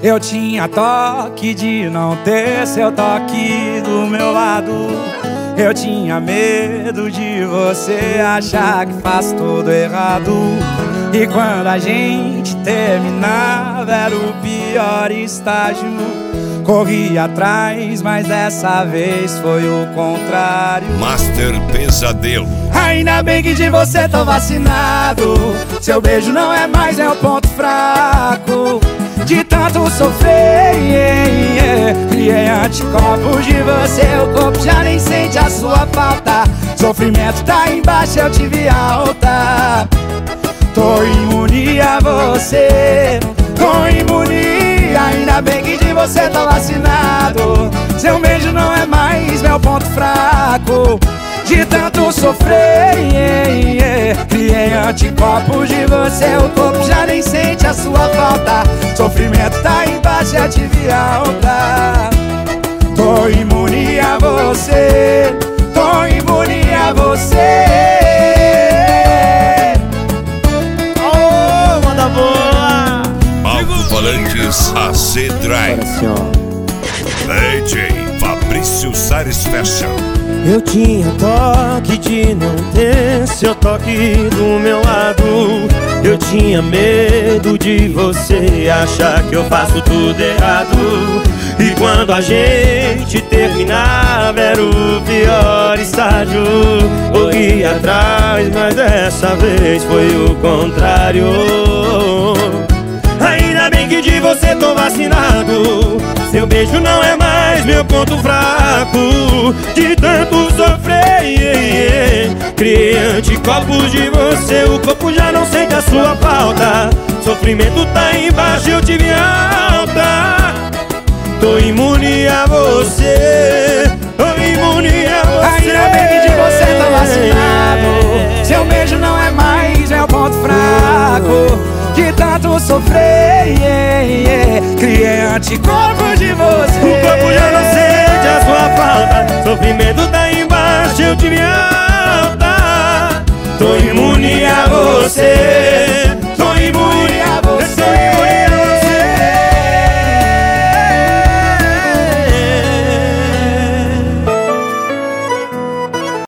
Eu tinha toque de não ter seu toque do meu lado. Eu tinha medo de você achar que faz tudo errado. E quando a gente terminava era o pior estágio. Corri atrás, mas dessa vez foi o contrário. Master Pesadelo. Ainda bem que de você tô vacinado. Seu beijo não é mais meu ponto fraco. De tanto sofrer, criei anticorpos de você. O corpo já nem sente a sua falta. Sofrimento tá embaixo, eu tive alta. Tô imune a você, tô imune. Ainda bem que de você tô vacinado. Seu beijo não é mais meu ponto fraco. De tanto sofrer, criei anticorpos de você. O corpo já nem sente a sua falta. Sofrimento tá embaixo, eu tive alta. Tô imune a você, tô imune a você. Oh, manda boa! Alto-falantes AC Drive. DJ Fabrício Sares Fashion. Eu tinha toque de não ter seu toque do meu lado. Eu tinha medo de você achar que eu faço tudo errado. E quando a gente terminava era o pior estágio. Corri atrás, mas dessa vez foi o contrário. Ainda bem que de você tô vacinado. Seu beijo não é mais meu ponto fraco. De tanto sofrer, criei anticorpos de você. O corpo já não sente a sua falta. Sofrimento tá embaixo, eu tive alta. Tô imune a você, tô imune a você. Ainda bem que de você tô vacinado. Seu beijo não é mais meu ponto fraco. De tanto sofrer, criei anticorpos de você. O corpo já não sente a sua falta. Sofrimento tá embaixo, eu tive alta. Tô imune a você.